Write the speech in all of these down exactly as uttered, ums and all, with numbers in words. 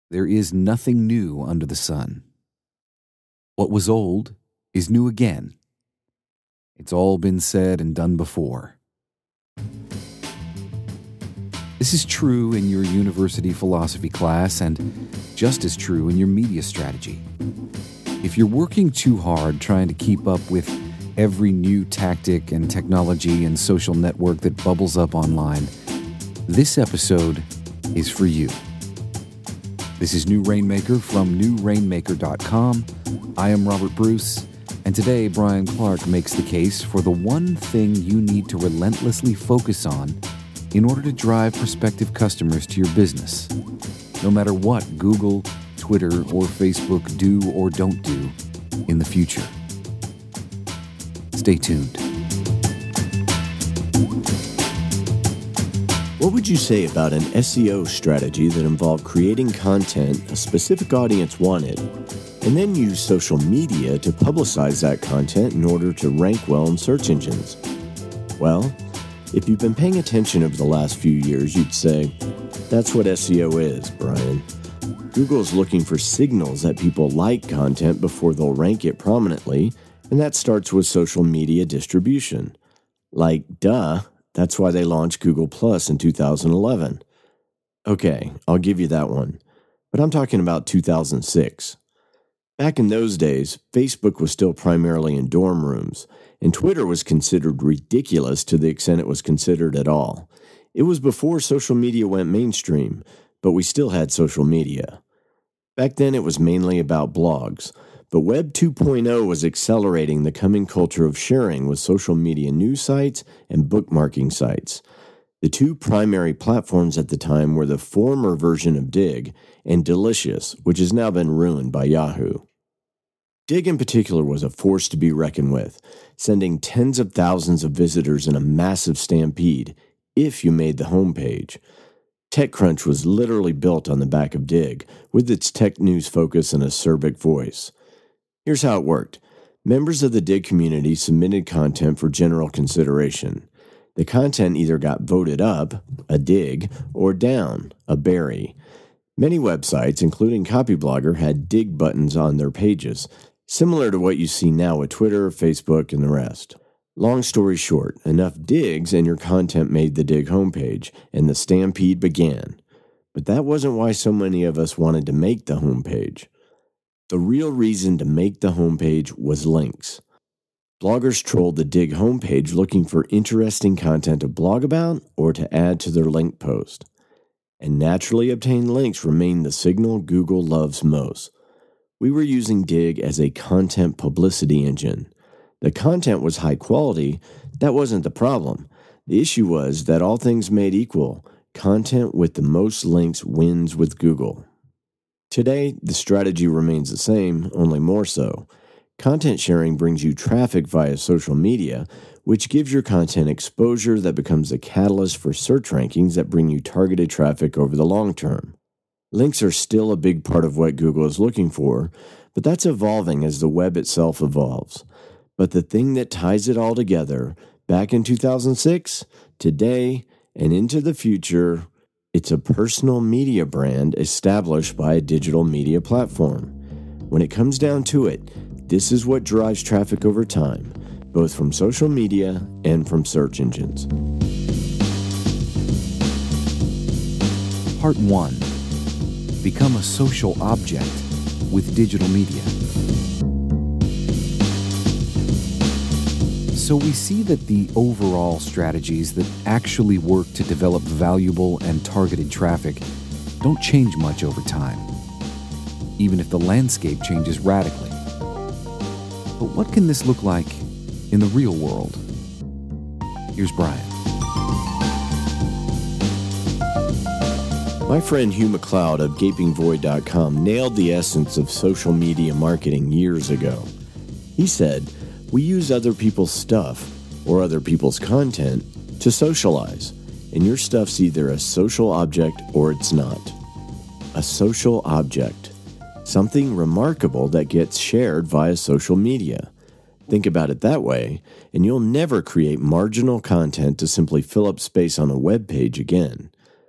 There is nothing new under the sun. What was old is new again. It's all been said and done before. This is true in your university philosophy class and just as true in your media strategy. If you're working too hard trying to keep up with every new tactic and technology and social network that bubbles up online, this episode is for you. This is New Rainmaker from new rainmaker dot com. I am Robert Bruce, and today Brian Clark makes the case for the one thing you need to relentlessly focus on in order to drive prospective customers to your business, no matter what Google, Twitter, or Facebook do or don't do in the future. Stay tuned. What would you say about an S E O strategy that involved creating content a specific audience wanted, and then use social media to publicize that content in order to rank well in search engines? Well, if you've been paying attention over the last few years, you'd say, that's what S E O is, Brian. Google's looking for signals that people like content before they'll rank it prominently, and that starts with social media distribution. Like, duh. That's why they launched Google Plus in two thousand eleven. Okay, I'll give you that one. But I'm talking about two thousand six. Back in those days, Facebook was still primarily in dorm rooms, and Twitter was considered ridiculous to the extent it was considered at all. It was before social media went mainstream, but we still had social media. Back then it was mainly about blogs, but Web two point oh was accelerating the coming culture of sharing with social media news sites and bookmarking sites. The two primary platforms at the time were the former version of Digg and Delicious, which has now been ruined by Yahoo. Digg in particular was a force to be reckoned with, sending tens of thousands of visitors in a massive stampede if you made the homepage. TechCrunch was literally built on the back of Digg, with its tech news focus and acerbic voice. Here's how it worked. Members of the Digg community submitted content for general consideration. The content either got voted up, a dig, or down, a bury. Many websites, including Copyblogger, had dig buttons on their pages, similar to what you see now with Twitter, Facebook, and the rest. Long story short, enough digs and your content made the Digg homepage, and the stampede began. But that wasn't why so many of us wanted to make the homepage. The real reason to make the homepage was links. Bloggers trolled the Digg homepage looking for interesting content to blog about or to add to their link post. And naturally obtained links remain the signal Google loves most. We were using Digg as a content publicity engine. The content was high quality. That wasn't the problem. The issue was that all things made equal, content with the most links wins with Google. Today, the strategy remains the same, only more so. Content sharing brings you traffic via social media, which gives your content exposure that becomes a catalyst for search rankings that bring you targeted traffic over the long term. Links are still a big part of what Google is looking for, but that's evolving as the web itself evolves. But the thing that ties it all together, back in two thousand six, today, and into the future, it's a personal media brand established by a digital media platform. When it comes down to it, this is what drives traffic over time, both from social media and from search engines. Part one. Become a social object with digital media. So we see that the overall strategies that actually work to develop valuable and targeted traffic don't change much over time, even if the landscape changes radically. But what can this look like in the real world? Here's Brian. My friend Hugh McLeod of gaping void dot com nailed the essence of social media marketing years ago. He said, we use other people's stuff or other people's content to socialize, and your stuff's either a social object or it's not. A social object. Something remarkable that gets shared via social media. Think about it that way, and you'll never create marginal content to simply fill up space on a web page again.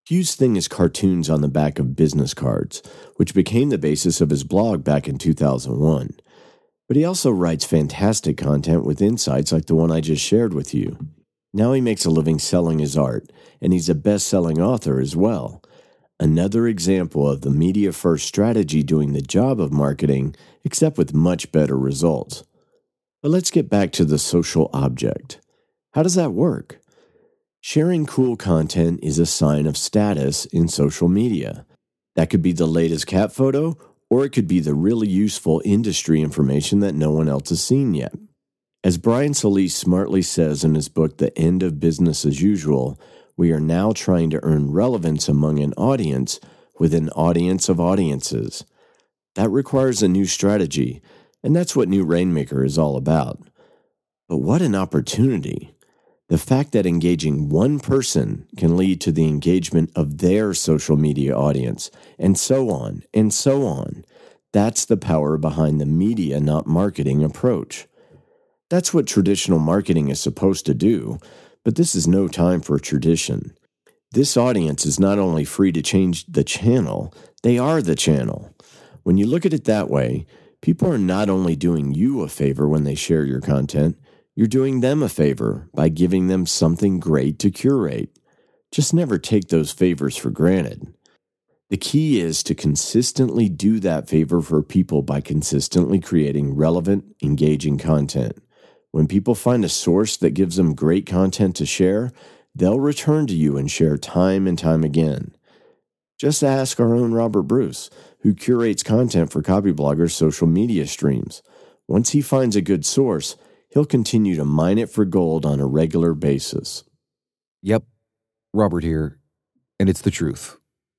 Hugh's thing is cartoons on the back of business cards, which became the basis of his blog back in two thousand one. But he also writes fantastic content with insights like the one I just shared with you. Now he makes a living selling his art, and he's a best-selling author as well. Another example of the media-first strategy doing the job of marketing, except with much better results. But let's get back to the social object. How does that work? Sharing cool content is a sign of status in social media. That could be the latest cat photo, or it could be the really useful industry information that no one else has seen yet. As Brian Solis smartly says in his book, The End of Business as Usual, we are now trying to earn relevance among an audience with an audience of audiences. That requires a new strategy, and that's what New Rainmaker is all about. But what an opportunity! The fact that engaging one person can lead to the engagement of their social media audience, and so on, and so on. That's the power behind the media, not marketing approach. That's what traditional marketing is supposed to do, but this is no time for tradition. This audience is not only free to change the channel, they are the channel. When you look at it that way, people are not only doing you a favor when they share your content, you're doing them a favor by giving them something great to curate. Just never take those favors for granted. The key is to consistently do that favor for people by consistently creating relevant, engaging content. When people find a source that gives them great content to share, they'll return to you and share time and time again. Just ask our own Robert Bruce, who curates content for Copybloggers' social media streams. Once he finds a good source, he'll continue to mine it for gold on a regular basis. Yep, Robert here, and it's the truth.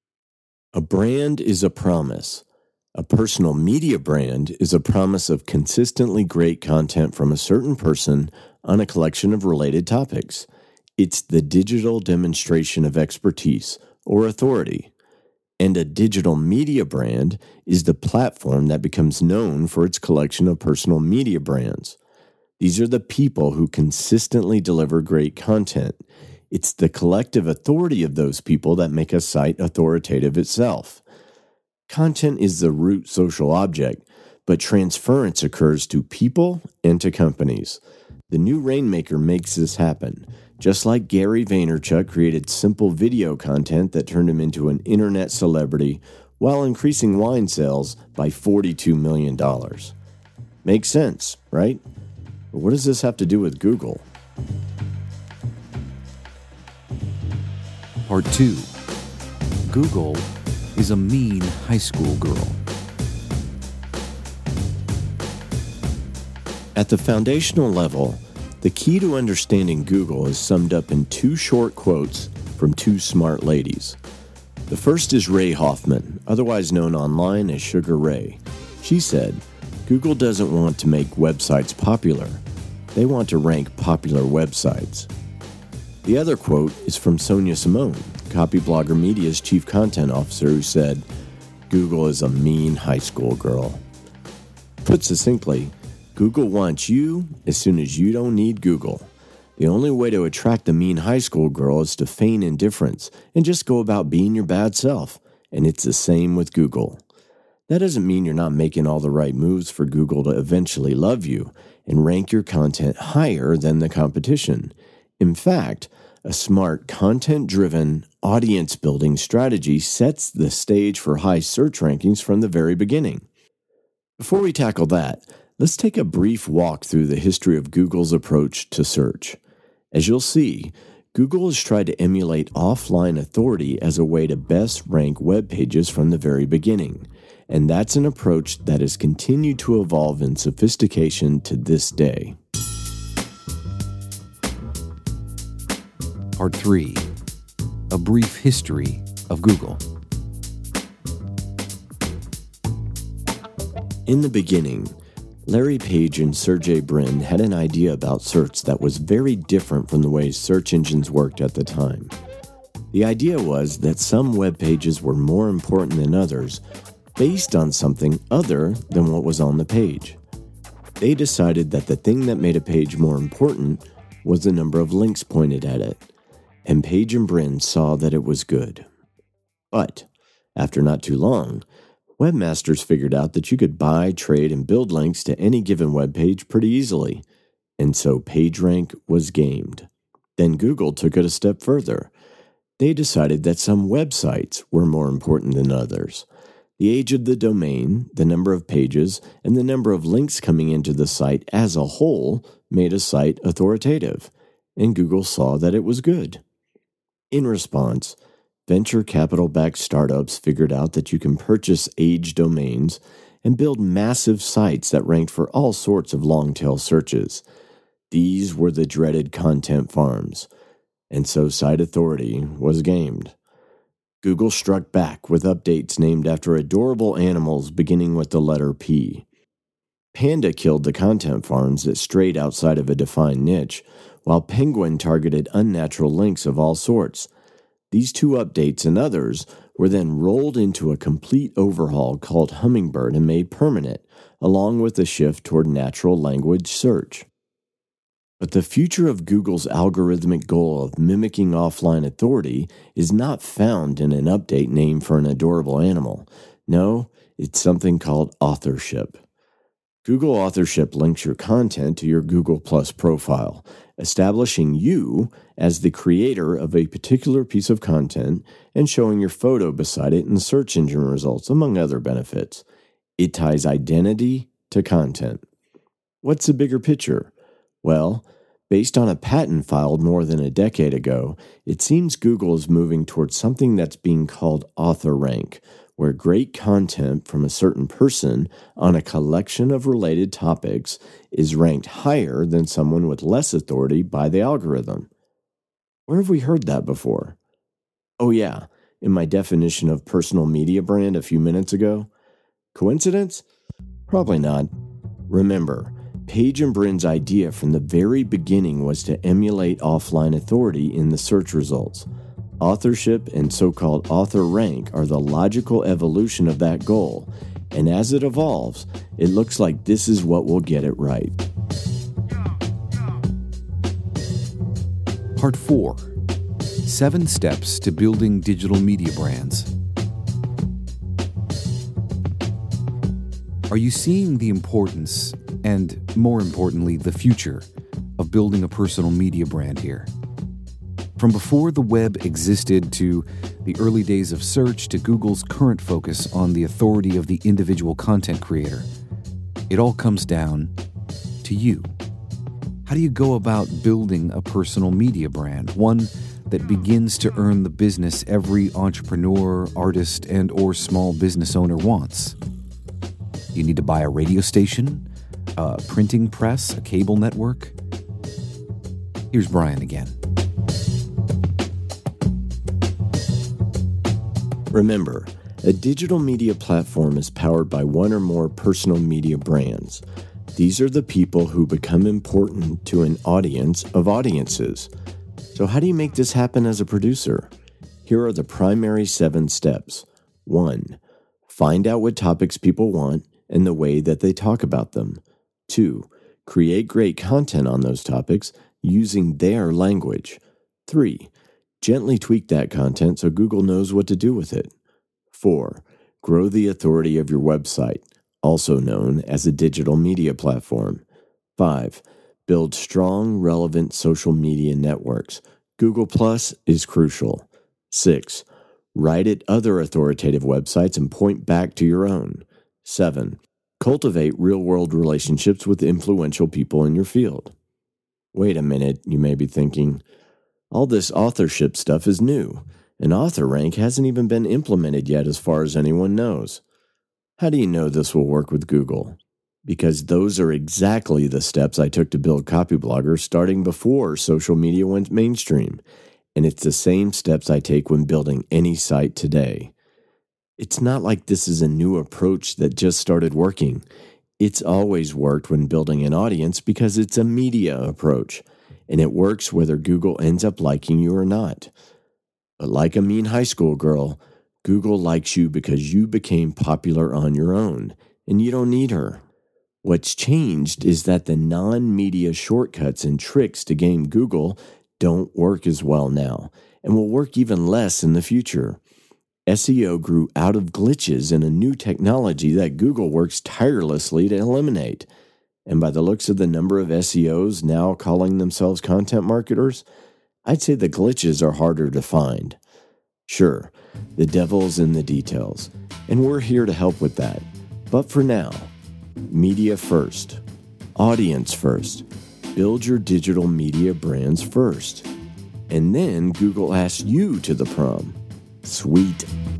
A brand is a promise. A personal media brand is a promise of consistently great content from a certain person on a collection of related topics. It's the digital demonstration of expertise or authority. And a digital media brand is the platform that becomes known for its collection of personal media brands. These are the people who consistently deliver great content. It's the collective authority of those people that make a site authoritative itself. Content is the root social object, but transference occurs to people and to companies. The New Rainmaker makes this happen, just like Gary Vaynerchuk created simple video content that turned him into an internet celebrity while increasing wine sales by forty-two million dollars. Makes sense, right? But what does this have to do with Google? Part two. Google is a mean high school girl. At the foundational level, the key to understanding Google is summed up in two short quotes from two smart ladies. The first is Ray Hoffman, otherwise known online as Sugar Ray. She said, Google doesn't want to make websites popular. They want to rank popular websites. The other quote is from Sonia Simone, Copyblogger Media's chief content officer, who said, Google is a mean high school girl. Put succinctly, Google wants you as soon as you don't need Google. The only way to attract the mean high school girl is to feign indifference and just go about being your bad self, and it's the same with Google. That doesn't mean you're not making all the right moves for Google to eventually love you and rank your content higher than the competition. In fact, a smart, content-driven, audience-building strategy sets the stage for high search rankings from the very beginning. Before we tackle that, let's take a brief walk through the history of Google's approach to search. As you'll see, Google has tried to emulate offline authority as a way to best rank web pages from the very beginning, and that's an approach that has continued to evolve in sophistication to this day. Part three. A brief history of Google. In the beginning, Larry Page and Sergey Brin had an idea about search that was very different from the way search engines worked at the time. The idea was that some web pages were more important than others based on something other than what was on the page. They decided that the thing that made a page more important was the number of links pointed at it, and Page and Brin saw that it was good. But after not too long, webmasters figured out that you could buy, trade, and build links to any given web page pretty easily, and so PageRank was gamed. Then Google took it a step further. They decided that some websites were more important than others. The age of the domain, the number of pages, and the number of links coming into the site as a whole made a site authoritative, and Google saw that it was good. In response, venture capital-backed startups figured out that you can purchase age domains and build massive sites that ranked for all sorts of long-tail searches. These were the dreaded content farms, and so site authority was gamed. Google struck back with updates named after adorable animals beginning with the letter P. Panda killed the content farms that strayed outside of a defined niche, while Penguin targeted unnatural links of all sorts. These two updates and others were then rolled into a complete overhaul called Hummingbird and made permanent, along with a shift toward natural language search. But the future of Google's algorithmic goal of mimicking offline authority is not found in an update named for an adorable animal. No, it's something called authorship. Google Authorship links your content to your Google Plus profile, establishing you as the creator of a particular piece of content and showing your photo beside it in search engine results, among other benefits. It ties identity to content. What's the bigger picture? Well, based on a patent filed more than a decade ago, it seems Google is moving towards something that's being called author rank, where great content from a certain person on a collection of related topics is ranked higher than someone with less authority by the algorithm. Where have we heard that before? Oh yeah, in my definition of personal media brand a few minutes ago. Coincidence? Probably not. Remember, Page and Brin's idea from the very beginning was to emulate offline authority in the search results. Authorship and so-called author rank are the logical evolution of that goal, and as it evolves, it looks like this is what will get it right. Part four. Seven Steps to Building Digital Media Brands. Are you seeing the importance, and more importantly, the future, of building a personal media brand here? From before the web existed to the early days of search to Google's current focus on the authority of the individual content creator, it all comes down to you. How do you go about building a personal media brand, one that begins to earn the business every entrepreneur, artist, and or small business owner wants? You need to buy a radio station, a printing press, a cable network. Here's Brian again. Remember, a digital media platform is powered by one or more personal media brands. These are the people who become important to an audience of audiences. So how do you make this happen as a producer? Here are the primary seven steps. One, find out what topics people want and the way that they talk about them. Two, create great content on those topics using their language. Three, gently tweak that content so Google knows what to do with it. Four, grow the authority of your website, also known as a digital media platform. Five, build strong, relevant social media networks. Google Plus is crucial. Six, write at other authoritative websites and point back to your own. Seven, cultivate real-world relationships with influential people in your field. Wait a minute, you may be thinking. All this authorship stuff is new, and author rank hasn't even been implemented yet as far as anyone knows. How do you know this will work with Google? Because those are exactly the steps I took to build Copyblogger starting before social media went mainstream, and it's the same steps I take when building any site today. It's not like this is a new approach that just started working. It's always worked when building an audience because it's a media approach, and it works whether Google ends up liking you or not. But like a mean high school girl, Google likes you because you became popular on your own, and you don't need her. What's changed is that the non-media shortcuts and tricks to game Google don't work as well now, and will work even less in the future. S E O grew out of glitches in a new technology that Google works tirelessly to eliminate. And by the looks of the number of S E Os now calling themselves content marketers, I'd say the glitches are harder to find. Sure, the devil's in the details, and we're here to help with that. But for now, media first, audience first, build your digital media brands first. And then Google asks you to the prom. Sweet.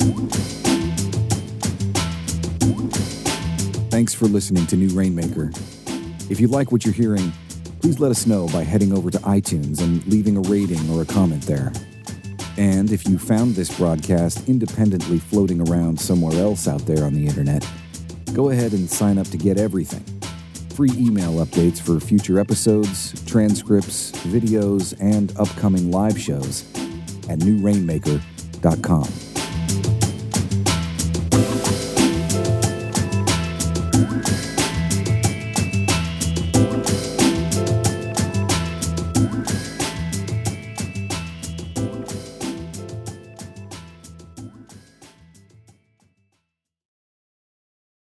Thanks for listening to New Rainmaker. If you like what you're hearing, please let us know by heading over to iTunes and leaving a rating or a comment there. And if you found this broadcast independently floating around somewhere else out there on the internet, go ahead and sign up to get everything. Free email updates for future episodes, transcripts, videos, and upcoming live shows at new rainmaker dot com.